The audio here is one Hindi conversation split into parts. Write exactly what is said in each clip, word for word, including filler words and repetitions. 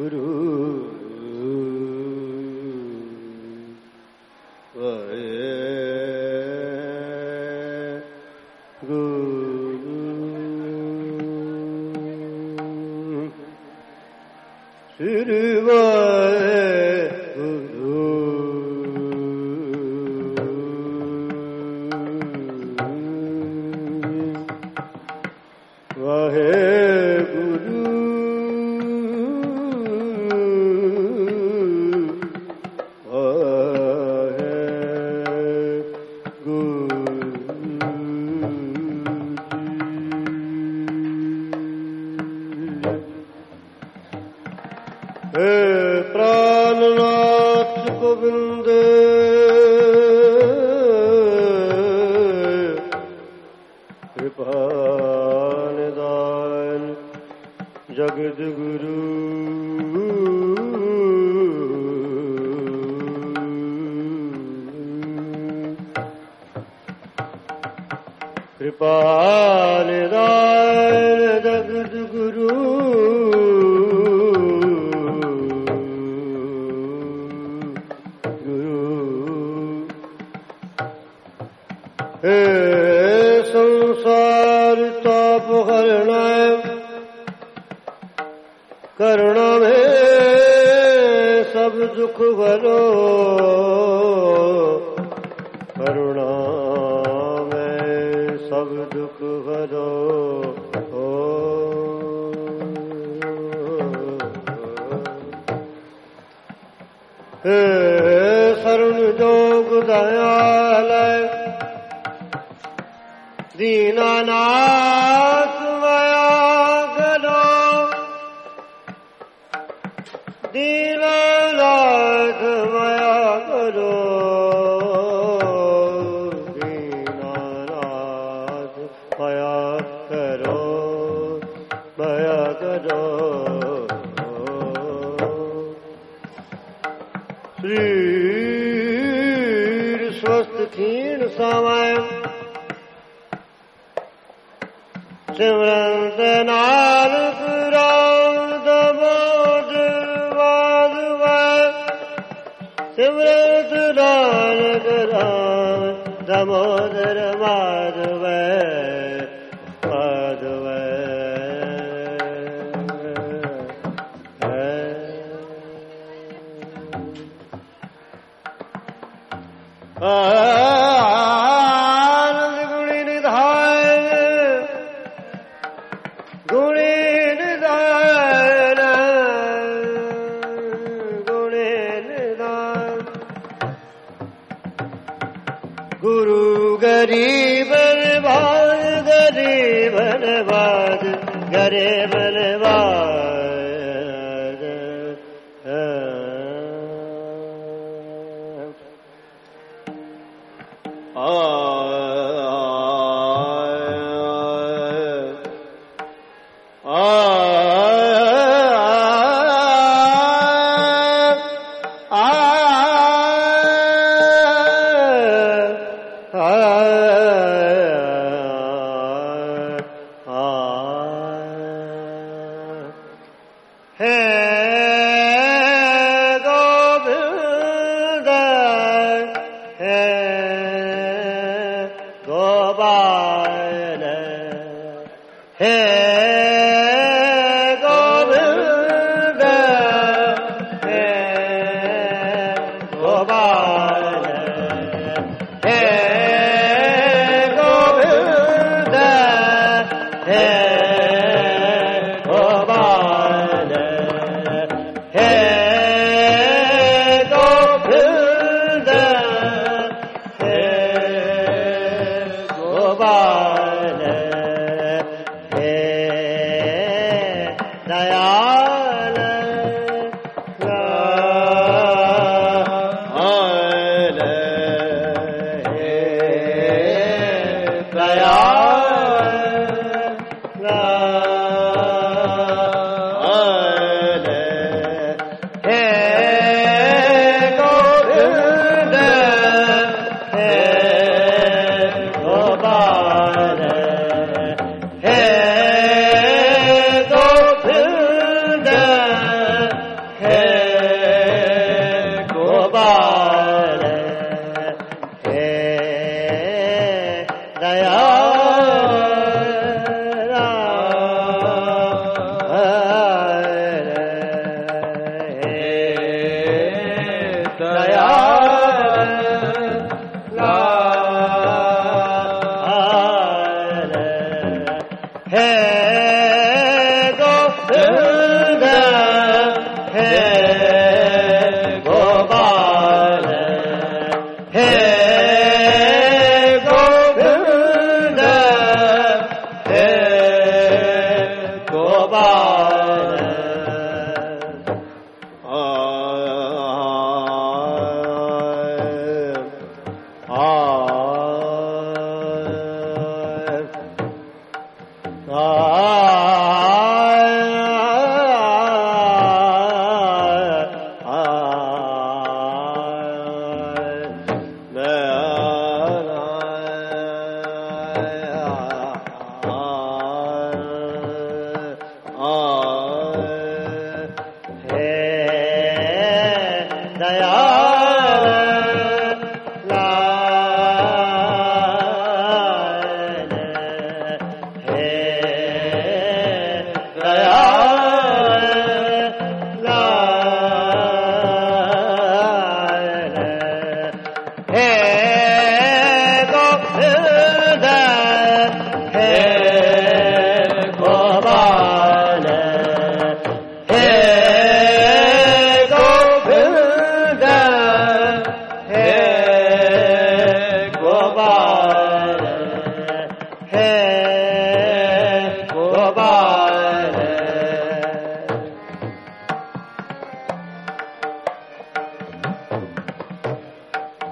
गुरु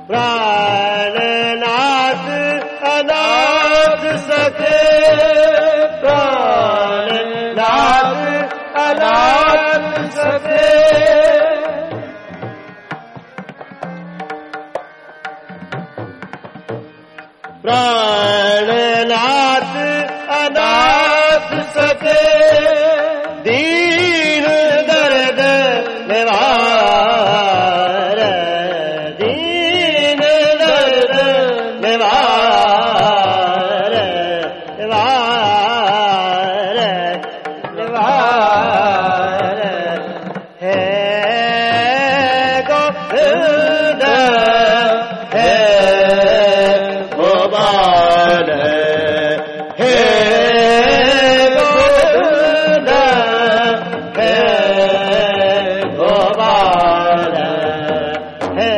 प्राणनाथ अनाथ सखे प्राणनाथ अनाथ सखे प्राणनाथ अनाथ सखे दीन दर्द निवार दीन दर्द निवार निवार निवार है गोविंद है गोपाल हे गोविंद हे गोपाल हे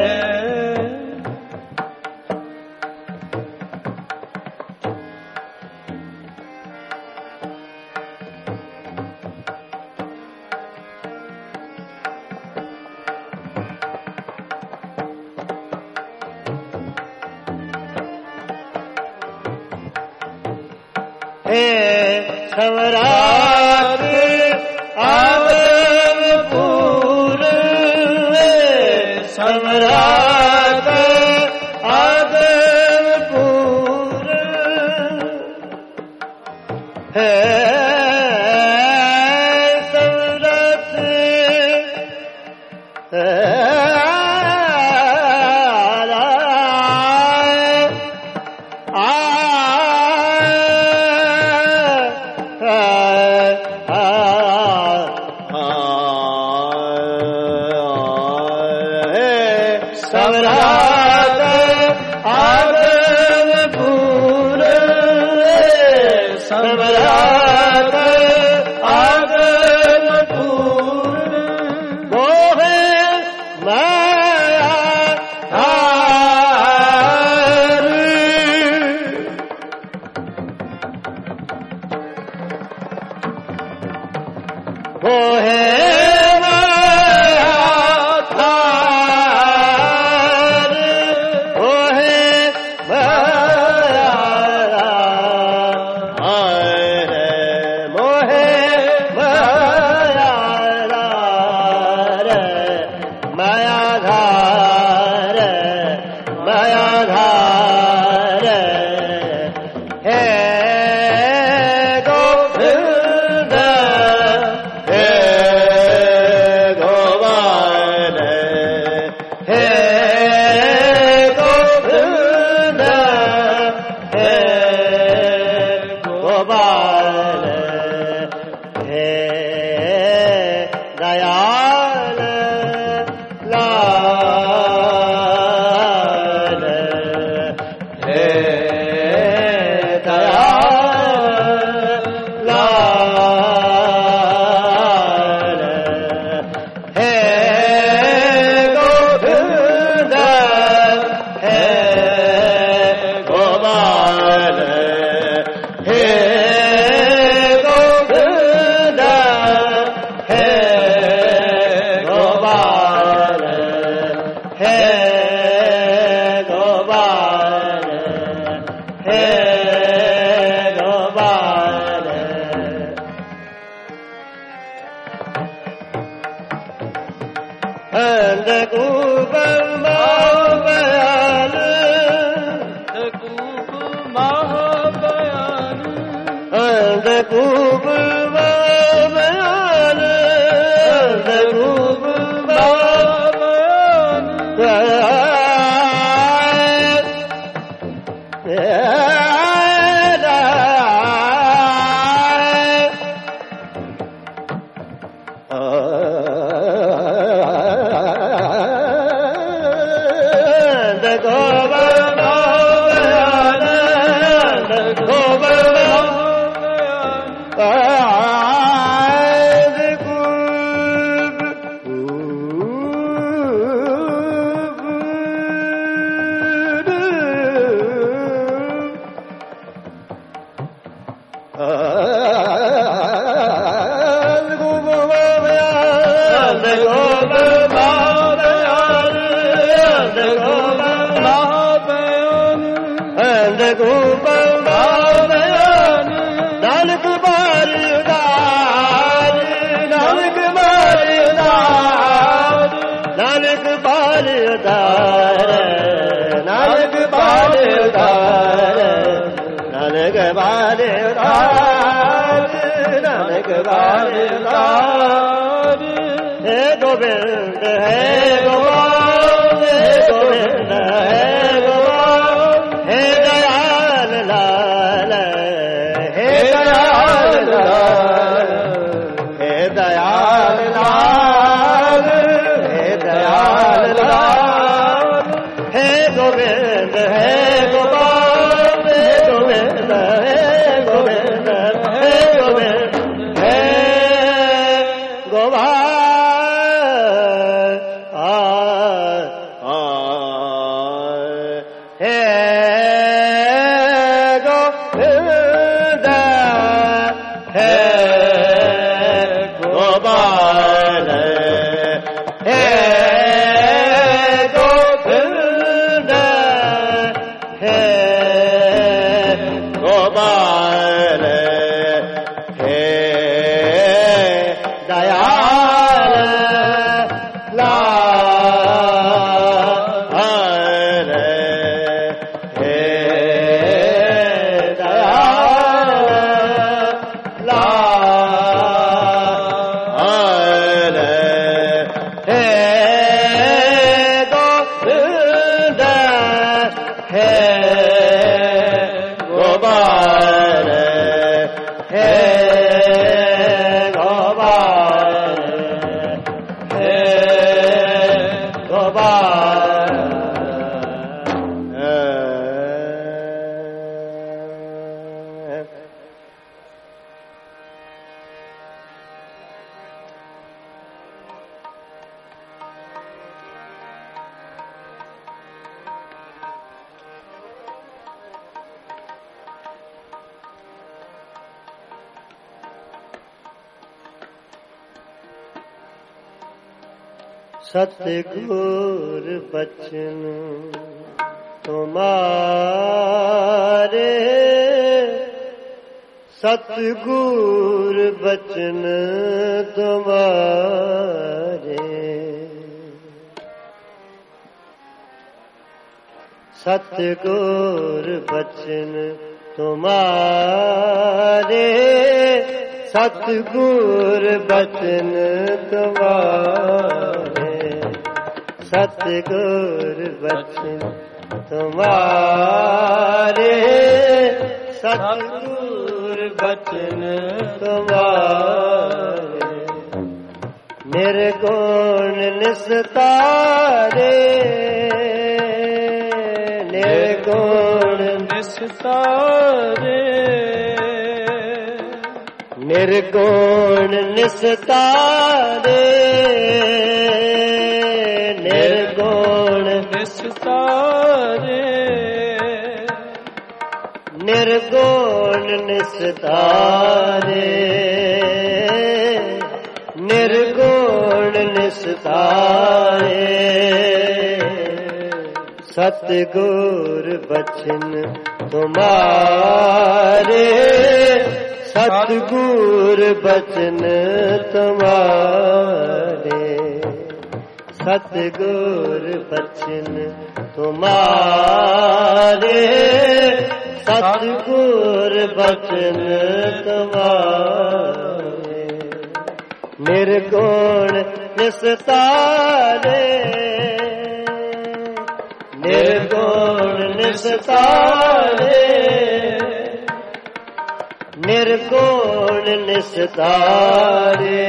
हे सवरात आदमपुर हे सवरात आदमपुर हे सवरात सवरात आदमपुर सवरात आदमपुर मोहे माया धार मोहे मायाधार मायाधार हे गोविंद हे गोपाल हे गोविंद हे गोपाल हे दयाल लाल हे दयाल लाल हे गोविंद हे गोपाल हे गोविंद हे गोपाल हे गोपाल हे गोपाल अंधकूप महाबयान अंधकूप महाबयान अंधकूप महाबयान अंधकूप लाल हे गोविंद हे गोपाल हे गोविंद हे गोपाल हे दयाल लाल हे दयाल लाल हे दयाल लाल हे दयाल लाल हे गोविंद हे गोपाल हे गोविंद हे गोविंद हे गोविंद हे गोपाल सतगुर बचन तुम्हारे सतगुर बचन तुम्हारे सतगुर बचन तुम्हारे सतगुर बचन तुम्हारे सतगुर बचन तुम्हारे सतगुर बचन तुम्हारे निर्गुण निस्तारे निर्गुण निस्तारे निर्गुण निस्तारे निर्गुण निस्तारे निर्गुण निस्तारे निर्गुण निस्तारे सतगुर बचन तुम्हारे सतगुर बचन तुम्हारे सतगुर बचन तुम्हारे सतगुर बचन तुम्हारे निर्गुण निस्तारे निर्गुण निस्तारे निर्गुण निस्तारे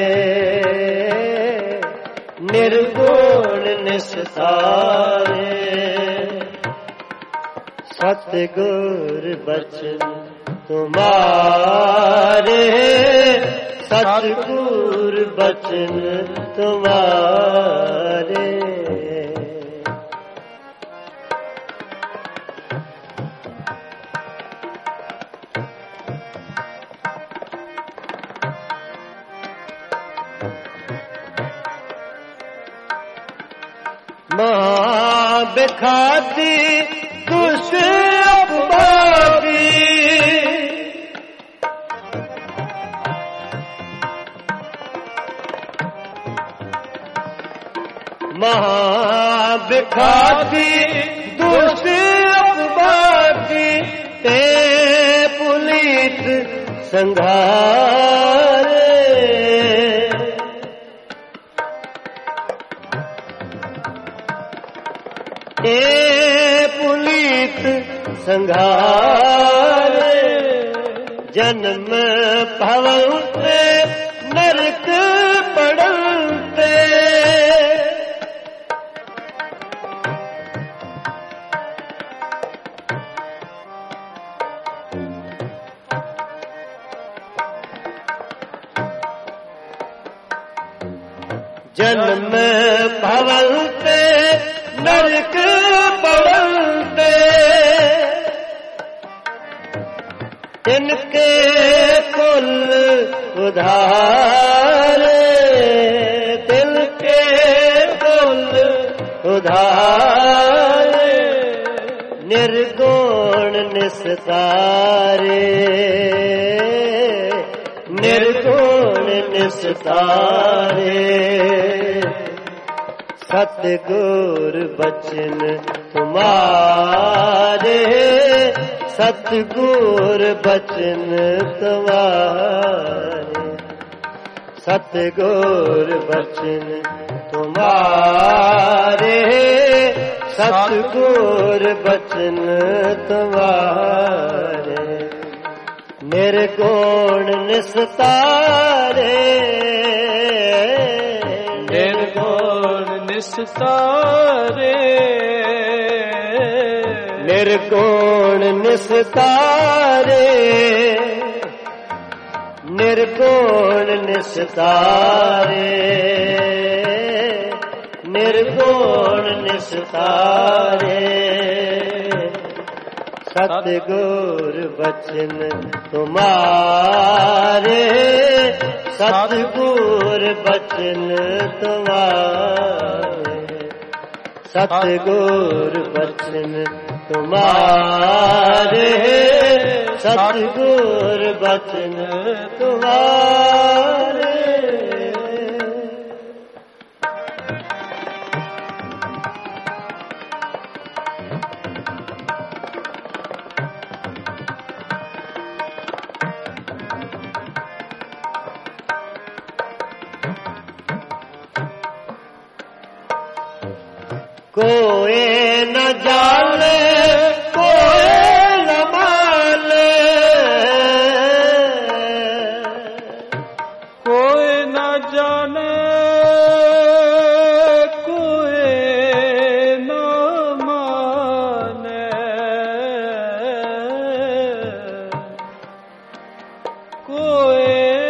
निर्गुण निस्तारे सतगुर बचन तुम्हारे सतगुर बचन तुम्हारे महाबिखाती दुष्अपवादी महाबिखाती दुष्अपवादी ते पुनीत संघारे ए पुनीत संघारे जन्म भवते नरक पड़ते जन्म भवते नरक पड़ते इनके कुल उधारे दिल के कुल उधारे निर्गुण निस्तारे निर्गुण निस्तारे सतगुर बचन तुम्हारे सतगुर बचन तुम्हारे सतगुर बचन तुम्हारे सतगुर बचन तुम्हारे निर्गुण निस्तारे निर्गुण निस्तारे निर्गुण निस्तारे निर्गुण निस्तारे निर्गुण निस्तारे सतगुर बचन तुम्हारे सतगुर बचन तुम्हारे सतगुर बचन तुम्हारे सतगुर बचन तुम्हारे कोई न जाने कोई न माने कोई न जाने कोई न माने कोई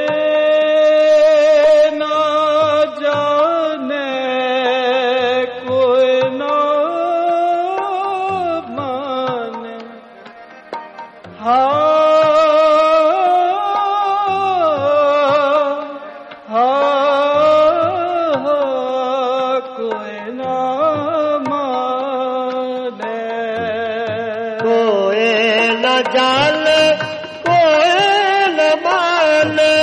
जान कोई न माने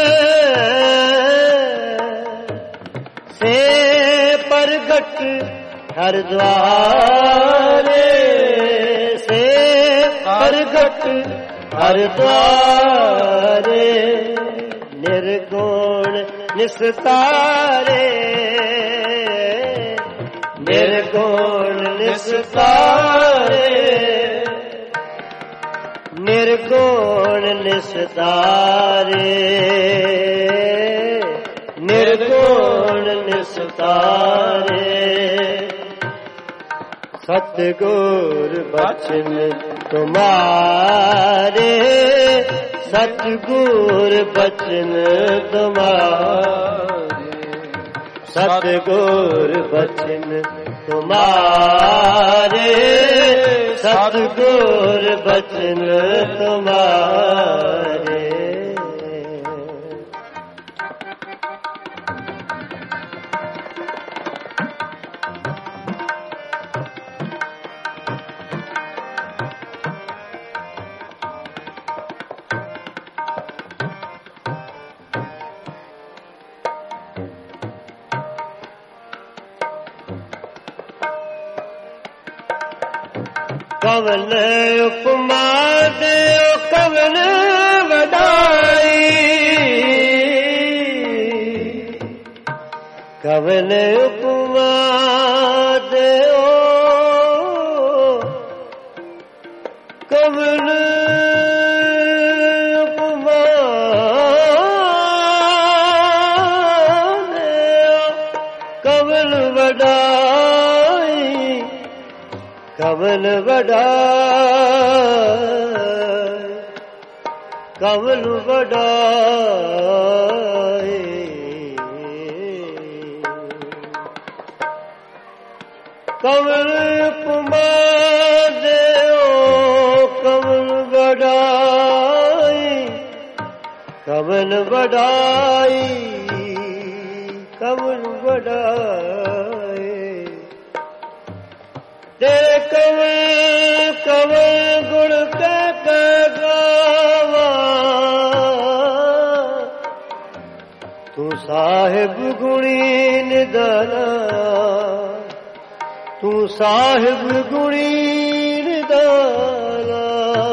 से प्रगट हर द्वारे से प्रगट हर द्वारे निर्गुण निस्तारे निर्गुण निस्तारे निर्गुण निस्तारे निर्गुण निस्तारे सतगुर बचन तुम्हारे सतगुर बचन तुम्हारे सतगुर बचन तुम्हारे सतगुर बचन तुम्हारे कवन उपमा देओ कवन वडाई कवन उपमा देओ वडाई कवन वडाई कवन वडाई कवन उपमा देओ कवन वडाई कवन वडाई कवन वडाई तेरे कवन कवन गुण कह कह गावा तू साहिब गुणी निदाना तू साहिब गुणी निदाना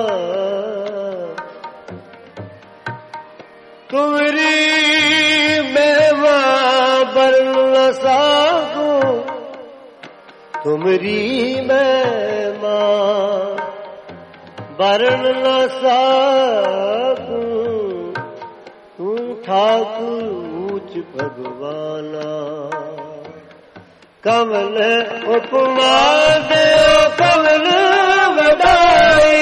तुमरी मेवा बरन सागू तुमरी मेवा बरन सागू तू ठाकुर ऊंच भगवाना कवन उपमा देओ कवन वडाई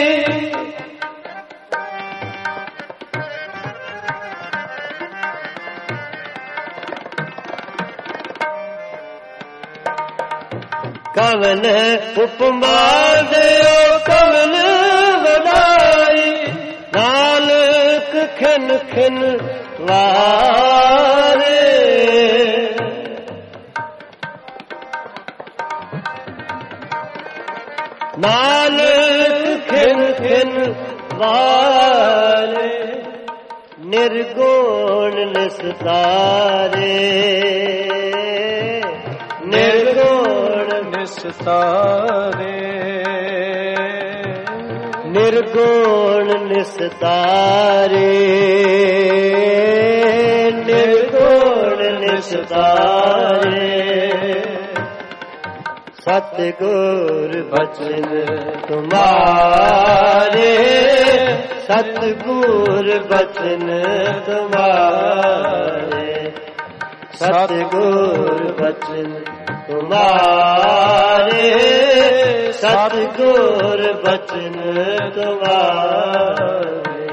कवन उपमा देओ कवन वडाई नानक खिन खिन वारे नानक खिन खिन वारे निर्गुण निस्तारे निर्गुण निस्तारे निर्गुण निस्तारे निर्गुण निस्तारे सतगुर बचन तुम्हारे सतगुर बचन तुम्हारे सतगुर बचन तुम्हारे सतगुर बचन तुम्हारे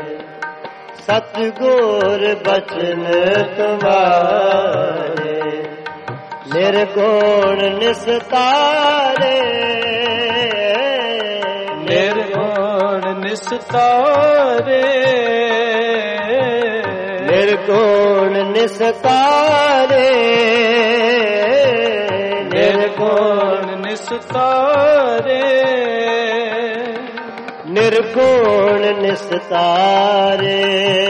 सतगुर बचन तुम्हारे निर्गुण निस्तारे निर्गुण निस्तारे निर्गुण निस्तारे निर्गुण निस्तारे निर्गुण निस्तारे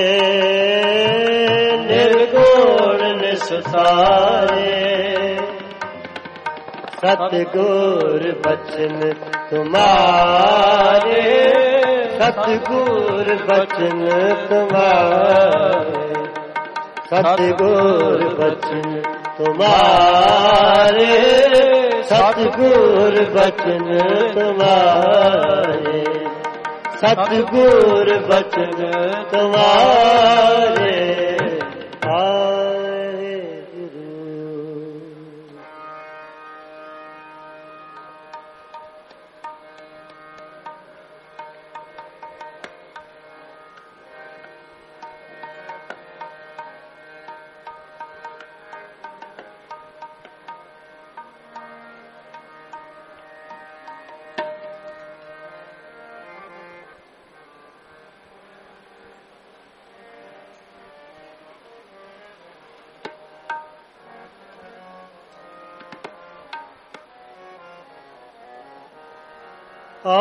निर्गुण निस्तारे सतगुर बचन तुम्हारे सतगुर बचन तुम्हारे सतगुर बचन तुम्हारे सतगुर बचन तुम्हारे सतगुर बचन तुम्हारे आए गुरु आ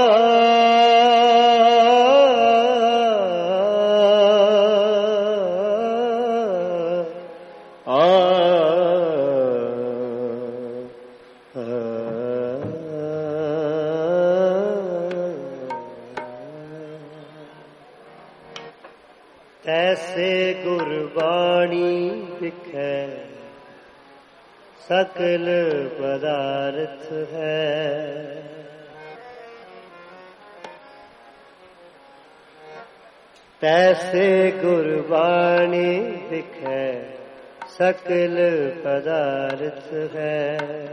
तैसे गुरबाणी दिखै सकल पदार्थ है तैसे गुरबाणी दिखै सकल पदार्थ है।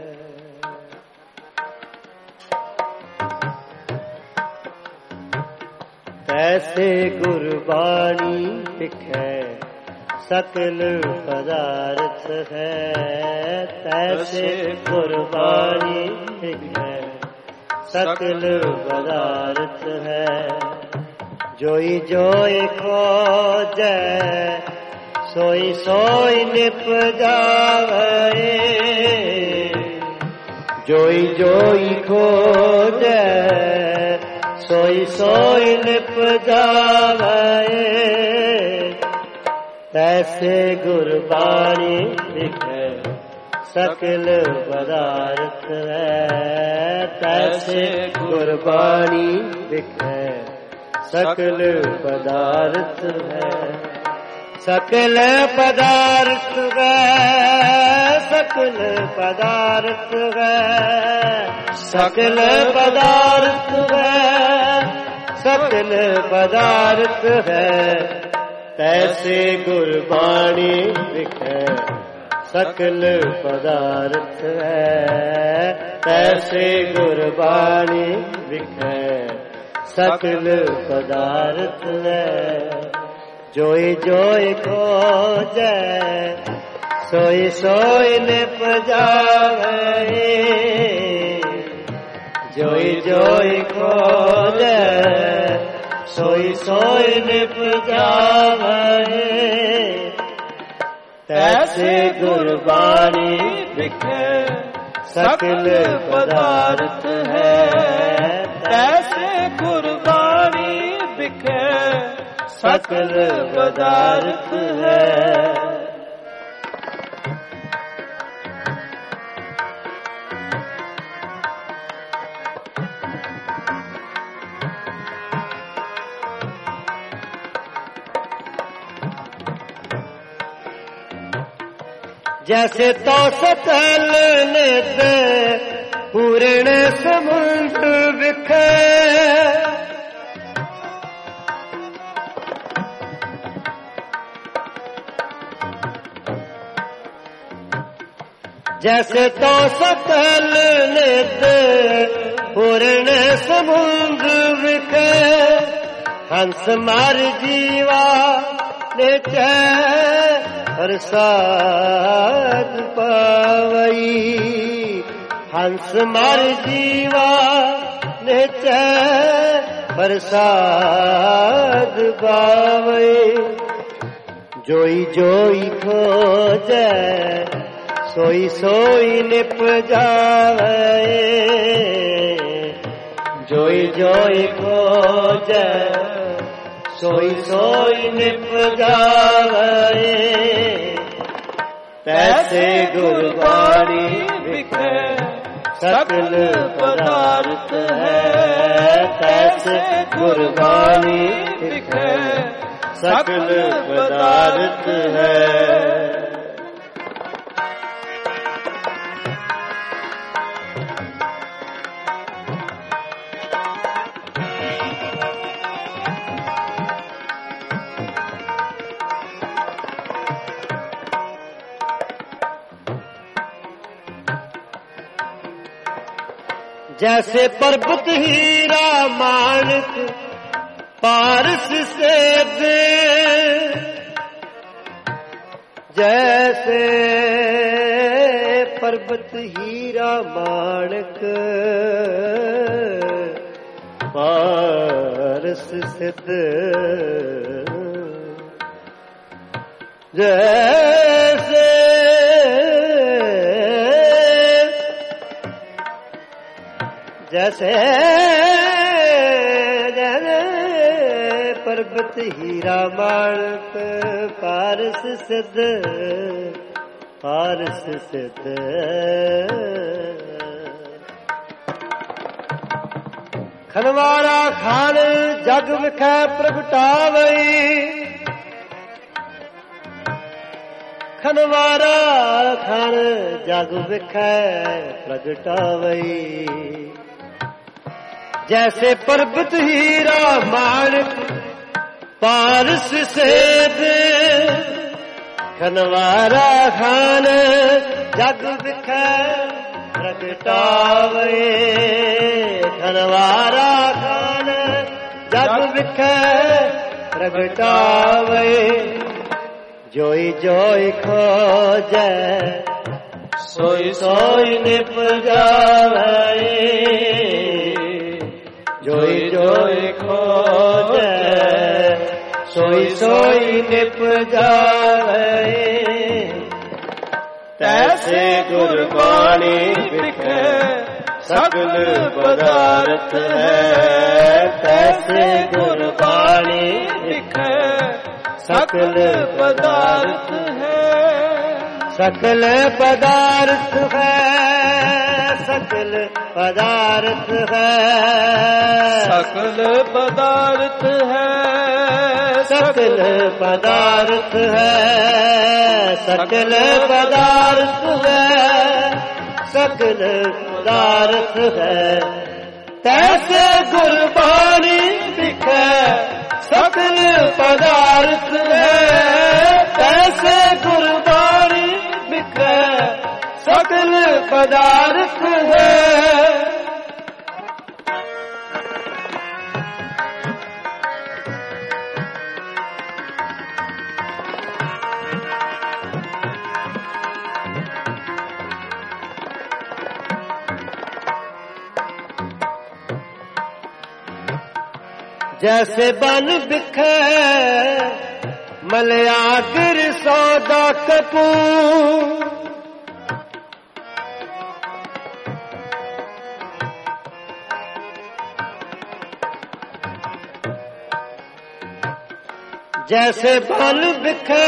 तैसे गुरबाणी बिखै सकल पदार्थ है। तैसे गुरबाणी बिखै सकल पदार्थ है। जोई जोई खोजै सोई सोई निप जावे। जोई जोई खोजै सोई सोई निप जावे। तैसे गुरबाणी बिखै सकल पदार्थ है। तैसे गुरबाणी बिखै सकल पदार्थ है। सकल पदार्थ है सकल पदार्थ है। सकल पदार्थ है सकल पदार्थ है। तैसे गुरबाणी बिखै सकल पदार्थ है। तैसे गुरबाणी बिखै सकल पदार्थ है। जोई जोई खोजै सोई सोई निप जावे। जोई जोई खोजै सोई सोई निप जावे। तैसे गुरबाणी बिखै सकल पदार्थ है। तैसे गुरबाणी बिखै सकल पदार्थ है। जैसे तो सकल नित पूर्ण समुद्र बिखै। जैसे तो सकल नित पूर्ण समुद्र बिखै। हंस मार जीवा नित्य प्रसाद पावई। हंस मार जीवा नित्य प्रसाद पावई। जोई जोई खोजै सोई सोई निप जावे। जोई जोई खोजै सोई सोई निप जावे। तैसे गुरबाणी बिखै सकल पदार्थ है। तैसे गुरबाणी बिखै सकल पदार्थ है। जैसे पर्वत हीरा माणिक पारस से दे। जैसे पर्वत हीरा माणिक पारस सिद्ध। जैसे जैसे पर्वत हीरा माणिक पारस सिद्ध। पारस सिद्ध खनवारा खान जग विखै प्रगटावई। खनवारा खान जग विखै प्रगटावई। जैसे पर्वत हीरा माणिक पारस से दे। खनवारा खान जग बिखै प्रगटावे खनवारा खान जग बिखै प्रगटावे जोई जोई खोजै सोई सोई निप जावे जोई जोई खोजै सोई सोई निप जावे तैसे गुरबाणी बिखै सकल पदार्थ है तैसे गुरबाणी बिखै सकल पदार्थ है सकल पदार्थ है सकल पदार्थ है सकल पदार्थ है सकल पदार्थ है सकल पदार्थ है सकल पदार्थ है तैसे गुरबाणी बिखै सकल पदार्थ है तैसे गुरबाणी बिखै सकल पदार्थ है जैसे बन बिखै मलयागर सौदा कपूर जैसे बन बिखै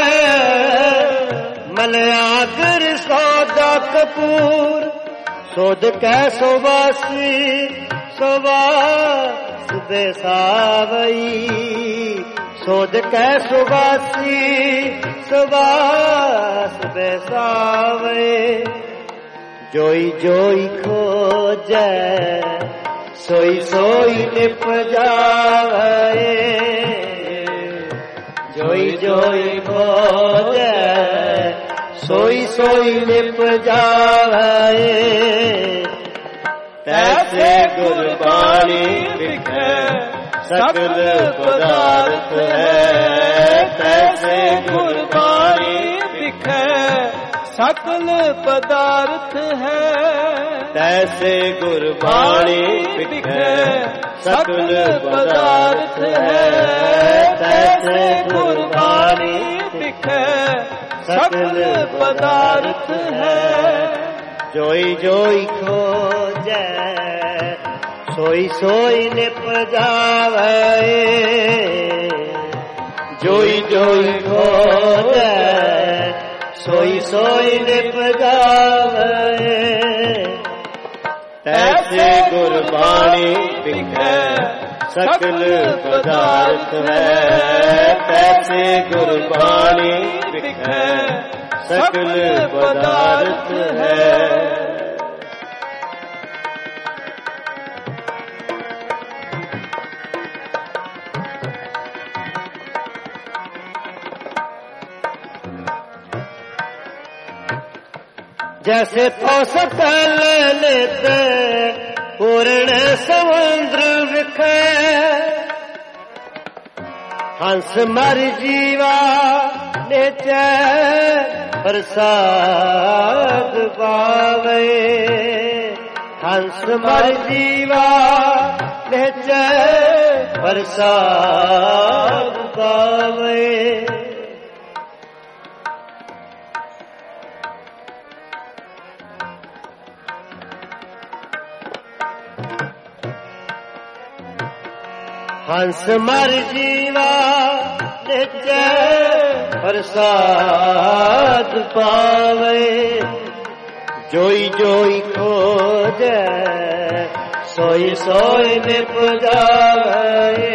मलयागर सौदा कपूर सोद कै सोबासी सोबास बेसावई सोद कै सुबासी सुबास बेसावे जोई जोई खोजै सोई सोई निप जावे जोई जोई खोजै सोई सोई निप जावे तैसे गुरबाणी बिखै सकल पदार्थ है तैसे गुरबाणी बिखै सकल पदार्थ है तैसे गुरबाणी बिखै सकल पदार्थ है तैसे गुरबाणी बिखै सकल पदार्थ है जोई जोई खोजै सोई सोई निप जावे जोई जोई खोजै सोई सोई निप जावे तैसे गुरबाणी बिखै सकल पदार्थ है तैसे गुरबाणी बिखै सकल पदार्थ है जैसे तो सकल नित पूर्ण समुद्र विखै हंस मर जीवा निचै प्रसाद पावे हंस मर जीवा निचै प्रसाद पावे हंस मर जीवा नित्य प्रसाद पावे जोई जोई खोजै सोई सोई निप जावे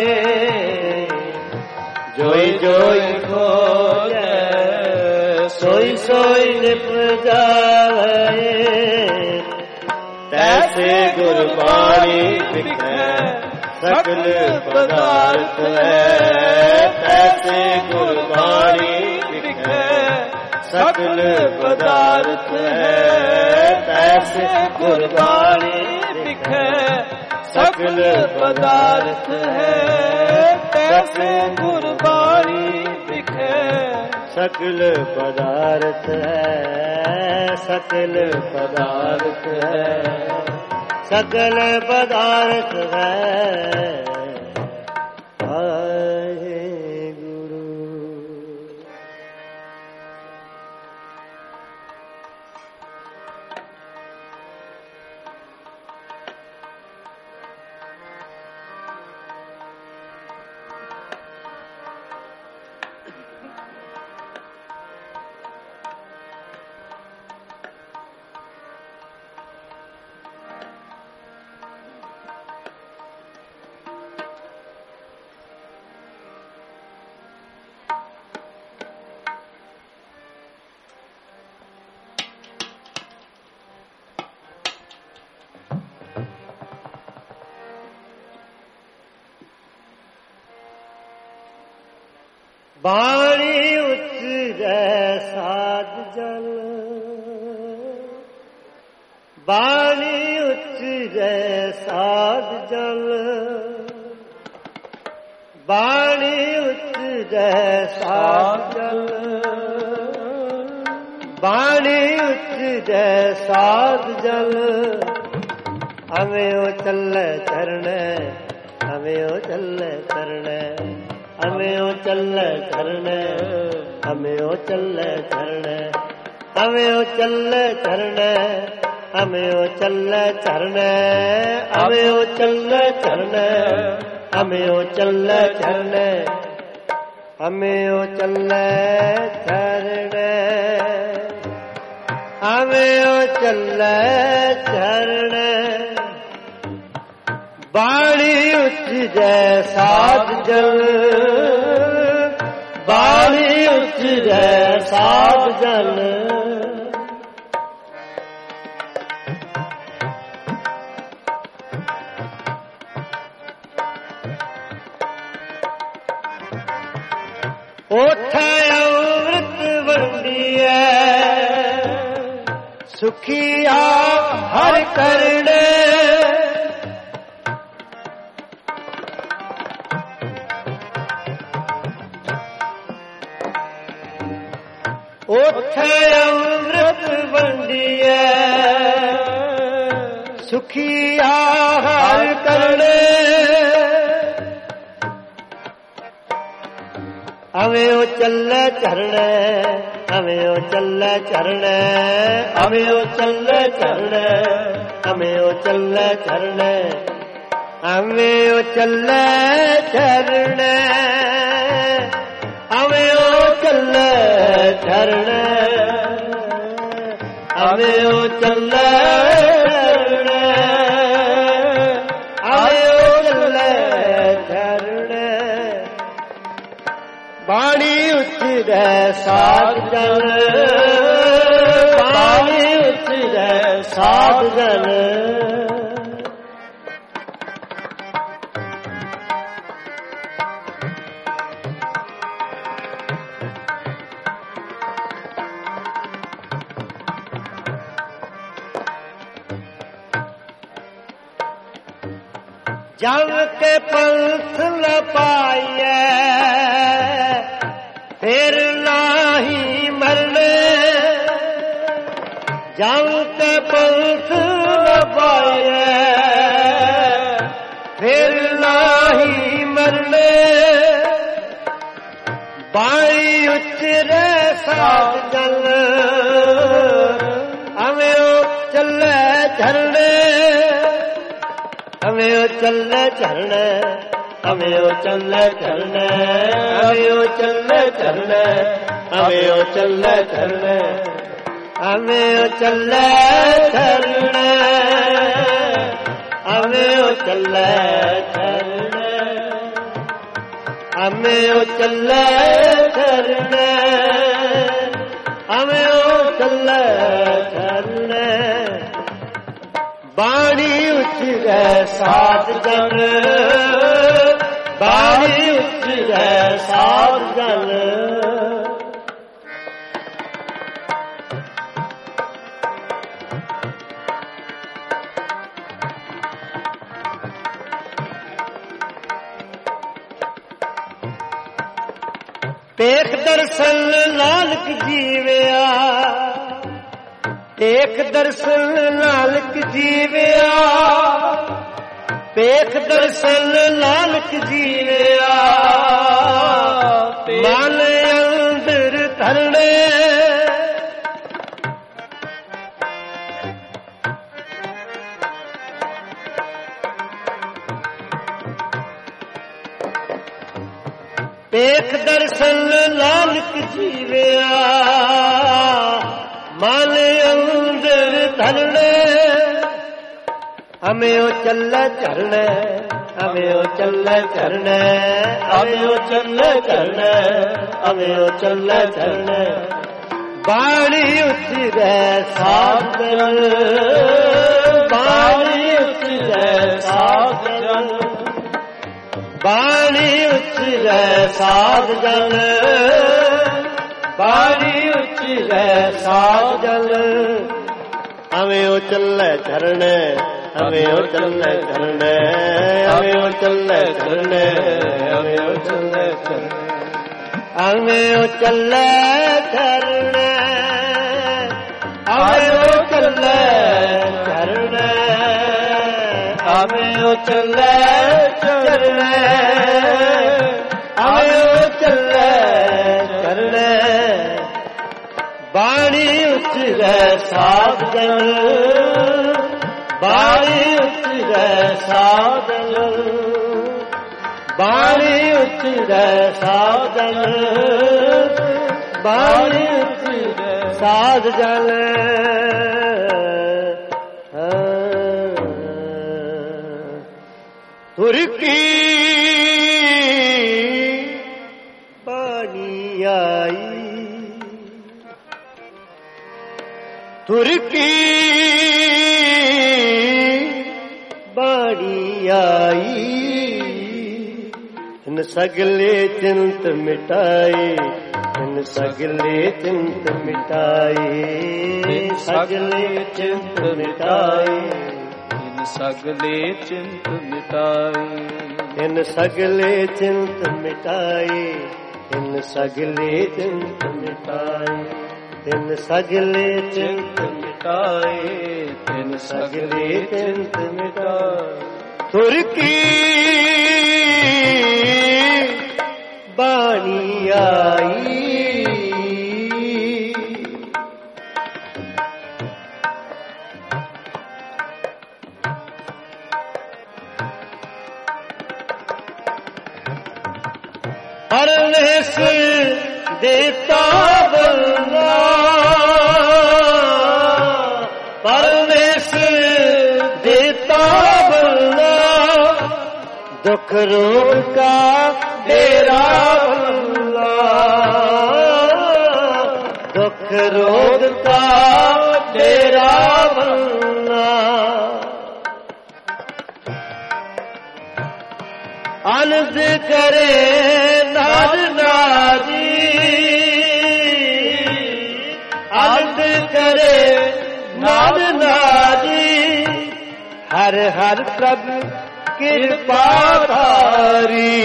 जोई जोई खोजै सोई सोई निप जावे तैसे गुरबाणी बिखै सकल पदार्थ है तैसे गुरबाणी बिखै सकल पदार्थ है तैसे गुरबाणी दिखे सकल पदार्थ है तैसे गुरबाणी दिखे सकल पदार्थ है सकल पदार्थ है सकल पदार्थ है बाणी उतरे साध जल बाणी उतरे साध जल बाणी उतरे साध जल बाणी उतरे साध जल हमें ओ चल चरण हमें ओ चल चरण हमें ओ चल चरण हमें ओ चल चरण हमें ओ चल चरण हमें ओ चल चरण हमें ओ चल चरण हमें ओ चल चरण हमें ओ चल चरण हमें ओ चल चरण बाणी उतरे साध जल बाणी उतरे साध जल ओठे अमृत वंडिए सुखिया हर करने ओठे अमृत वंडिए सुखिया हर करने हमें ओ चल चरण हमें ओ चल चरण हमें ओ चल चरण हमें ओ चल चरण हमें ओ चल चरण हमें ओ चल चरण हमें ओ चल चरण हमें ओ चल चरण बाणी उतरे साध जल बाणी उतरे साध जल जब के पंथ न पाइए फिर नाही मरने जब के पंथ न पाइए फिर नाही मरने बाई उतरे साध जल हमें ओ चले झरने हमें ओ चल चरण हमें ओ चल चरण हमें ओ चल चरण हमें ओ चल चरण हमें ओ चल चरण हमें ओ चल चरण हमें ओ चल चरण हमें ओ चल चरण बाणी उतरे साध जल बाणी उतरे साध जल ਪੇਖ ਦਰਸ਼ਨ ਨਾਨਕ ਜੀਵਿਆ, ਪੇਖ ਦਰਸ਼ਨ ਨਾਨਕ ਜੀਵਿਆ, ਪੇਖ ਦਰਸ਼ਨ ਨਾਨਕ ਜੀਵਿਆ, ਮਨ ਅੰਦਰ ਧਰਣੇ ਪੇਖ ਦਰਸ਼ਨ ਨਾਨਕ ਜੀਵਿਆ, ਮਨ ਅੰਦਰ ਧਰਣੇ, ਹਮਿਓ ਚੱਲੇ ਚਰਣੇ, ਹਮਿਓ ਚੱਲੇ ਚਰਣੇ, ਹਮਿਓ ਚੱਲੇ ਚਰਣੇ, ਹਮਿਓ ਚੱਲੇ ਚਰਣੇ, ਬਾਣੀ ਉਚਰੈ ਸਾਧਨ, ਬਾਣੀ ਉਚਰੈ ਸਾਧਨ, ਬਾਣੀ ਉਚਰੈ ਸਾਧ ਜਨ, ਬਾਣੀ ਉਚਰੈ ਸਾਧ ਜਨ, ਹਮਿਓ ਚੱਲੇ ਚਰਣੇ, ਹਮਿਓ ਚੱਲੇ ਚਰਣੇ, ਹਮਿਓ ਚੱਲੇ ਚਰਣੇ, ਹਮਿਓ ਚੱਲੇ ਚਰਣੇ, ਹਮਿਓ ਚੱਲੇ ਚਰਣੇ, ਹਮਿਓ ਚੱਲੇ ਚਰਣੇ, ਹਮਿਓ ਚੱਲੇ ਚਰਣੇ, ਹਮਿਓ ਚੱਲੇ ਚਰਣੇ, ਬਾਣੀ ਉਚਰੈ ਸਾਧ ਜਨ, ਬਾਣੀ ਉਚਰੈ ਸਾਧਨ, ਬਾਣੀ ਉਚਰੈ ਸਾਧਨ, ਬਾਣੀ ਉਚਰੈ ਸਾਧ ਜਨ, ਤੁਰ ਕੀ ਬਾਣੀ ਆਈ, ਤੁਰ ਕੀ ਬਾਣੀ ਆਈ, ਤਿਨ ਸਗਲੇ ਚਿੰਤ ਮਿਟਾਏ, ਤਿਨ ਸਗਲੇ ਚਿੰਤ ਮਿਟਾਏ, ਸਗਲੇ ਚਿੰਤ ਮਿਟਾਏ, ਤਿਨ ਸਗਲੇ ਚਿੰਤ ਮਿਟਾਏ, ਤਿਨ ਸਗਲੇ ਚਿੰਤ ਮਿਟਾਏ, ਤਿਨ ਸਗਲੇ ਚਿੰਤ ਮਿਟਾਏ, ਤਿਨ ਸਗਲੇ ਚਿੰਤ ਮਿਟਾਏ, ਤਿਨ ਸਗਲੇ ਚਿੰਤ ਮਿਟਾਏ, ਤੁਰ ਕੀ ਬਾਣੀ ਆਈ, ਪਰਮੇਸ ਦੇਤਾ ਬੰਦਾ, ਪਰਮੇਸ ਦੇਤਾ ਬੰਦਾ, ਦੁਖ ਰੋਗ ਕਾ ਡੇਰਾ ਬੰਦਾ, ਦੁਖ ਰੋਗ ਕਾ ਡੇਰਾ ਬੰਦਾ, ਆਨੰਦ ਕਰੇ ਨਾਦ ਨਾਦੀ, ਆਨੰਦ ਕਰੇ ਨਾਦ ਨਾਦੀ, ਹਰ ਹਰ ਪ੍ਰਭ ਕਿਰਪਾ ਧਾਰੀ,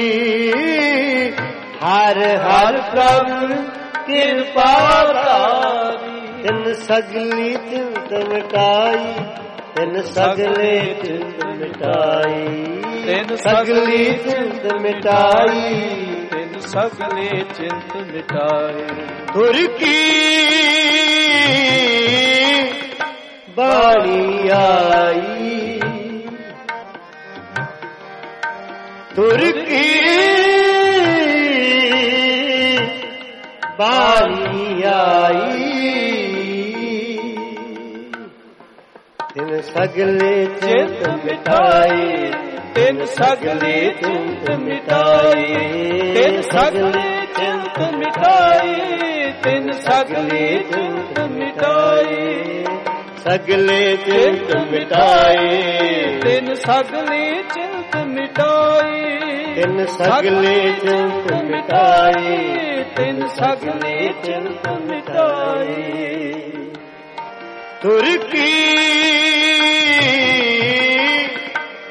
ਹਰ ਹਰ ਪ੍ਰਭ ਕਿਰਪਾ ਧਾਰੀ, ਤਿਨ ਸਗਲੀ ਚਿੰਤ ਮਿਟਾਈ, ਤਿਨ ਸਗਲੇ ਚਿੰਤ ਮਿਟਾਈ, ਤਿਨ ਸਗਲੀ ਚਿੰਤ ਮਿਟਾਈ, ਤਿਨ ਸਗਲੇ ਚਿੰਤ ਮਿਟਾਏ, ਤੁਰ ਕੀ ਬਾਣੀ ਆਈ, ਤੁਰ ਕੀ ਬਾਣੀ ਆਈ, ਤਿਨ ਸਗਲੇ ਚਿੰਤ ਮਿਟਾਈ, ਤਿਨ ਸਗਲੇ ਚਿੰਤ ਮਿਟਾਈ, ਤਿਨ ਸਗਲੇ ਚਿੰਤ ਮਿਟਾਈ, ਤਿਨ ਸਗਲੇ ਚਿੰਤ ਮਿਟਾਈ, ਸਗਲੇ ਚਿੰਤ ਮਿਟਾਏ, ਤਿਨ ਸਗਲੇ ਚਿੰਤ ਮਿਟਾਈ, ਤਿਨ ਸਗਲੇ ਚਿੰਤ ਮਿਟਾਏ, ਤਿਨ ਸਗਲੇ ਚਿੰਤ ਮਿਟਾਈ, ਤੁਰ ਕੀ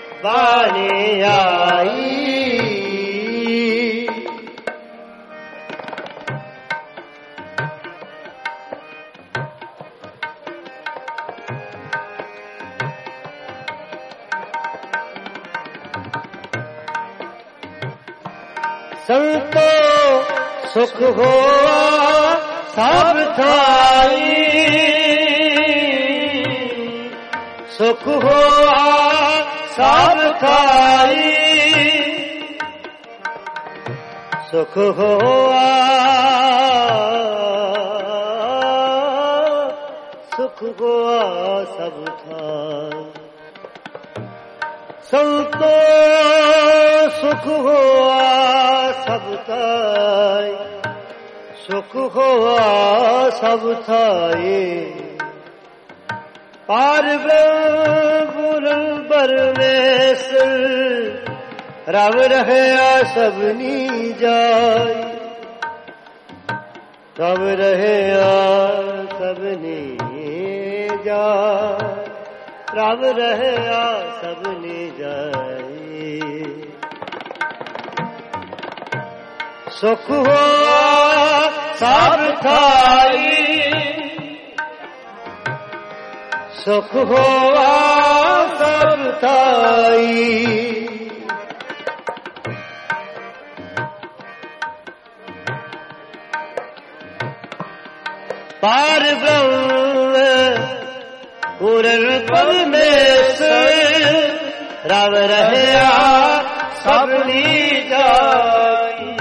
ਬਾਣੀ ਆਈ, ਸੰਤੋ ਸੁਖ ਹੋਆ ਸਭ ਥਾਈ, ਸੁਖ ਹੋਆ ਸਭ ਥਾਈ, ਸੁਖ ਹੋਆ ਸੁਖ ਹੋਆ ਸਭ ਥਾਈ। ਸੰਤੋ ਸੁਖ ਹੋਆ ਸਭ ਥਾਈ, ਸੁਖ ਹੋਆ ਸਭ ਥਾਈ। ਪਾਰ ਬ੍ਰਹਮ ਪਰਮੇਸ਼ਰ ਰਵ ਰਹਿਆ ਸਭਨੀ ਜਾਈ, ਰਵ ਰਹਿਆ ਸਭਨੀ ਜਾਈ, ਰਵ ਰਹਿਆ ਸਭਨੀ ਜਾਈ। ਸੁਖ ਹੋਆ ਸਭ ਥਾਈ, ਸੁਖ ਹੋਆ ਸਭ ਥਾਈ। ਪਾਰ ਬ੍ਰਹਮ ਪੂਰਨ ਪਰਮੇਸ਼ਰ ਰਵ ਰਹਿਆ ਸਭਨੀ ਜਾਈ,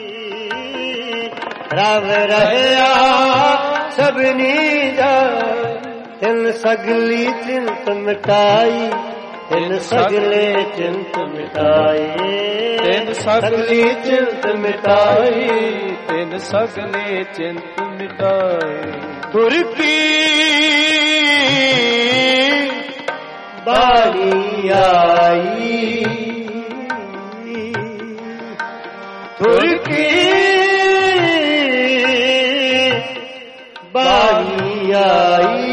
ਰਵ ਰਹਿਆ ਸਭਨੀ ਜਾਈ। ਤਿਨ ਸਗਲੀ ਚਿੰਤ ਮਿਟਾਈ, ਤਿਨ ਸਗਲੇ ਚਿੰਤ ਮਿਟਾਈ, ਤਿਨ ਸਗਲੀ ਚਿੰਤ ਮਿਟਾਈ, ਤਿਨ ਸਗਲੇ ਚਿੰਤ ਮਿਟਾਈ। ਤੁਰ ਕੀ ਬਾਣੀ ਆਈ, ਤੁਰ ਕੀ ਬਾਣੀ ਆਈ।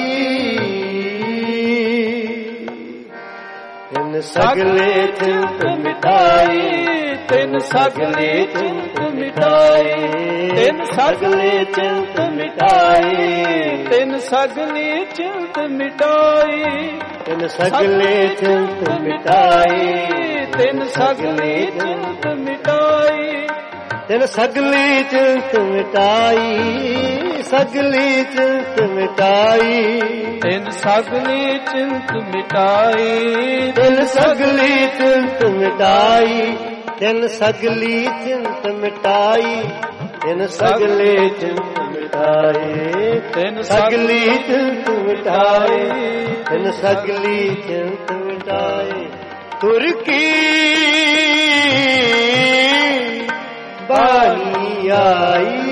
ਤਿਨ ਸਗਲੇ ਚਿੰਤ ਮਿਟਾਈ, ਤਿਨ ਸਗਲੇ ਚਿੰਤ ਮਿਟਾਈ, ਤਿਨ ਸਗਲੇ ਚਿੰਤ ਮਿਟਾਈ, ਤਿਨ ਸਗਲੇ ਚਿੰਤ ਮਿਟਾਈ, ਤਿਨ ਸਗਲੇ ਚਿੰਤ ਮਿਟਾਈ, ਤਿਨ ਸਗਲੇ ਚਿੰਤ ਮਿਟਾਈ। ਤਿਨ ਸਗਲੀ ਚਿੰਤ ਮਿਟਾਈ, ਸਗਲੀ ਚਿੰਤ ਮਿਟਾਈ, ਤਿਨ ਸਗਲੀ ਚਿੰਤ ਮਿਟਾਈ, ਤਿਨ ਸਗਲੀ ਚਿੰਤ ਮਿਟਾਈ, ਤਿਨ ਸਗਲੀ ਚਿੰਤ ਮਿਟਾਈ, ਤਿਨ ਸਗਲੇ ਚਿੰਤ ਮਿਟਾਈ, ਤਿਨ ਸਗਲੀ ਚਿੰਤ ਮਿਟਾਈ, ਤਿਨ ਸਗਲੀ ਚਿੰਤ ਮਿਟਾਈ। ਤੁਰ ਕੀ ਬਾਣੀ ਆਈ,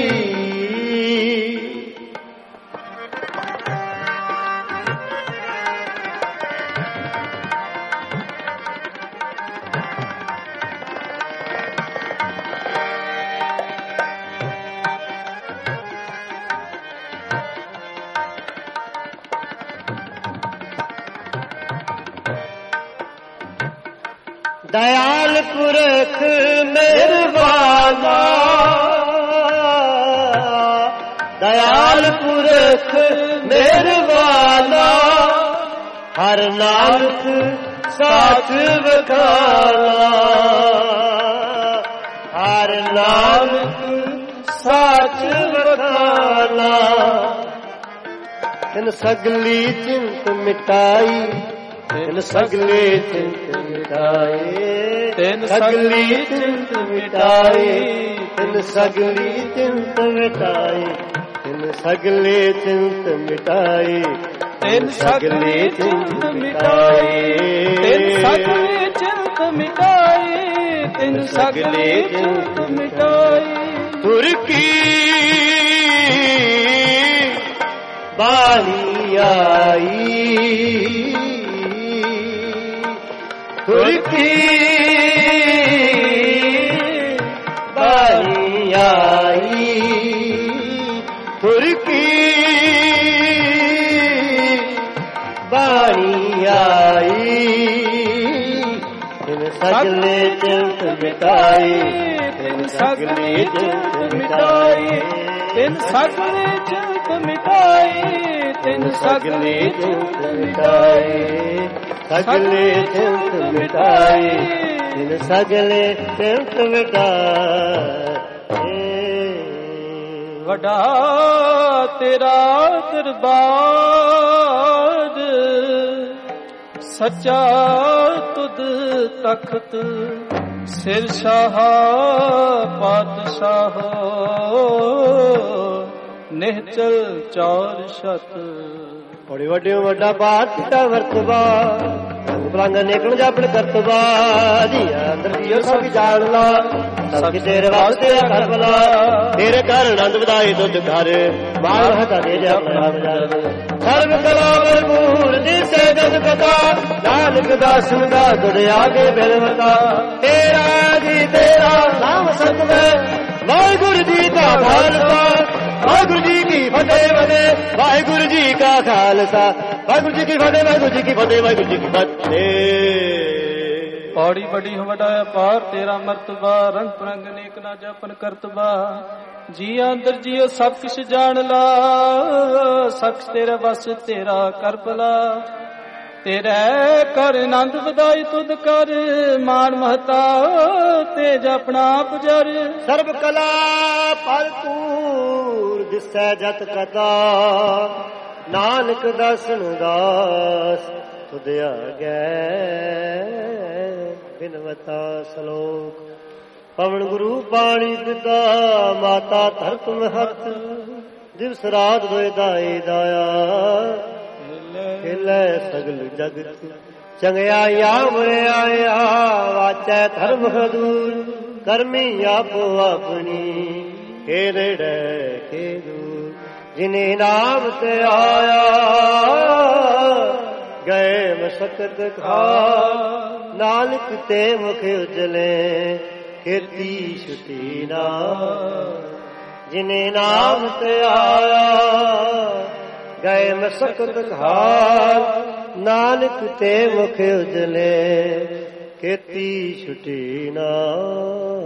दयाल पुरख मेहरबाना, दयाल पुरख मेहरबाना, हर नानक साथ बखाना, हर नानक साथ बखाना। इन सगली चिंत मिटाई, इन सगले चिंत मिटाई, ਤਿਨ सगली चिंत मिटाई, इन सगली चिंत मिटाई, इन सगले चिंत मिटाई, ਤਿਨ ਸਗਲੇ ਚਿੰਤ ਮਿਟਾਈ, ਤਿਨ ਸਗਲੇ ਚਿੰਤ ਮਿਟਾਈ, ਤਿਨ ਸਗਲੇ ਚਿੰਤ ਮਿਟਾਈ। ਤੁਰ ਕੀ ਬਾਣੀ ਆਈ, ਤੁਰ ਕੀ ਬਾਣੀ ਆਈ, ਤੁਰ ਕੀ ਬਾਣੀ ਆਈ। ਤਿਨ ਸਗਲੇ ਚਿੰਤ ਮਿਟਾਈ, ਤਿਨ ਸਗਲੇ ਚਿੰਤ ਮਿਟਾਈ, ਤਿਨ ਸਗਲੇ ਚਿੰਤ ਮਿਟਾਈ, ਤਿਨ ਸਗਲੇ ਚਿੰਤ ਮਿਟਾਈ, ਸਗਲੇ ਚਿੰਤ ਮਿਟਾਈ, ਤਿਨ ਸਗਲੇ ਚਿੰਤ ਮਿਟਾਏ। ਵੱਡਾ ਤੇਰਾ ਦਰਬਾਰ ਸੱਚਾ ਤੁਧ ਤਖਤ ਸਿਰ ਸ਼ਾਹ ਪਾਤਸ਼ਾਹ ਨਿਹਚਲ ਚਾਰ ਸ਼ਤ। ਬੜੀ ਵੱਡੇ ਵੱਡਾ ਭਾਰਤ ਦਾ ਵਰਤਵਾ ਬਲੰਗ ਨਿਕਲ ਜਾਪਣ ਕਰਤਵਾ ਜੀ ਅੰਦਰ ਜੀਓ ਸਭ ਜਾਣ ਲਾ ਸਭ ਤੇਰੇ ਵਾਸਤੇ ਕਰ ਬਲਾ ਤੇਰੇ ਘਰ ਆਨੰਦ ਵਧਾਏ ਦੁੱਧ ਘਰ ਮਾਲ ਹਤਾ ਦੇ ਜਾ ਆਪਣਾ ਬਜਾਰ ਸਰਬ ਕਲਾ ਮੂਲ ਦੀ ਸੇ ਜਗ ਕਥਾ ਨਾਨਕ ਦਾਸਨ ਦਾ ਗੁੜ ਆਗੇ ਬਿਲਵਤਾ ਤੇਰਾ ਜੀ ਤੇਰਾ ਨਾਮ ਸਤਿ ਵਾਹਿਗੁਰੂ ਜੀ ਕਾ ਖਾਲਸਾ ਵਾਹਿਗੁਰੂ ਜੀ ਕੀ ਫਤਿਹ ਫਤਿਹ ਵਾਹਿਗੁਰੂ ਜੀ ਕਾ ਖਾਲਸਾ ਵਾਹਿਗੁਰੂ ਜੀ ਕੀ ਫਤਿਹ ਵਾਹਿਗੁਰੂ ਜੀ ਕੀ ਫਤਿਹ ਵਾਹਿਗੁਰੂ ਜੀ ਕੀ ਫਤਿਹ। ਪੌੜੀ ਬੜੀ ਹੋ ਵੱਡਾ ਅਪਾਰ ਤੇਰਾ ਮਰਤਬਾ ਰੰਗ ਪ੍ਰੰਗ ਨੇਕ ਨਾ ਜਪਨ ਕਰਤਬਾ ਜੀ ਅੰਦਰ ਜੀਓ ਸਭ ਕੁਛ ਜਾਣ ਲਾ ਸਖਸ਼ ਤੇਰਾ ਬਸ ਤੇਰਾ ਕਰ ਭਲਾ ਤੇਰੇ ਕਰ ਆਨੰਦ ਵਧਾਈ ਤੁਧ ਕਰ ਮਾਨ ਮਹਤਾ ਤੇਜ ਆਪਣਾ ਆਪ ਜਰ ਸਰਬ ਕਲਾ ਭਰਪੂਰ ਦਿਸੈ ਜਤ ਕਥਾ ਨਾਨਕ ਦਾਸਨ ਦਾਸ ਤੁਧ ਆਗੈ ਬਿਨਵਤਾ ਸਲੋਕ ਪਵਨ ਗੁਰੂ ਪਾਣੀ ਪਿਤਾ ਮਾਤਾ ਧਰਤ ਮਹਤ ਦਿਵਸ ਰਾਤ ਦੋਇ ਦਾਈ ਦਾਇਆ ਖਿਲੇ ਸਗਲ ਜਗਤ ਚੰਗਿਆਈਆ ਬੁਰਿਆਇਆ ਵਾਚੈ ਧਰਮ ਹਦੂਰ ਕਰਮੀ ਆਪੋ ਆਪਣੀ ਕੇ ਨੇੜੇ ਕੇ ਦੂਰ ਜਿਨੇ ਨਾਮ ਤੇ ਆਇਆ ਗਏ ਮਸਕਤ ਖਾ ਨਾਨਕ ਤੇ ਮੁਖ ਉਜਲੇ ਕੀਰਤੀ ਛੁਟੀ ਨਾ ਜਿਨੇ ਨਾਮ ਤੇ ਆਇਆ ਗਏ ਮਸਕਤ ਘਾਲ ਨਾਨਕ ਤੇ ਮੁਖ ਉਜਲੇ ਕੀਤੀ ਛੁਟੀ ਨਾ।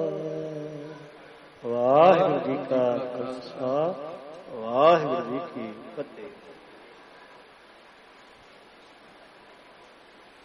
ਵਾਹਿਗੁਰੂ ਜੀ ਕਾ ਖਾਲਸਾ ਵਾਹਿਗੁਰੂ ਜੀ ਕੀ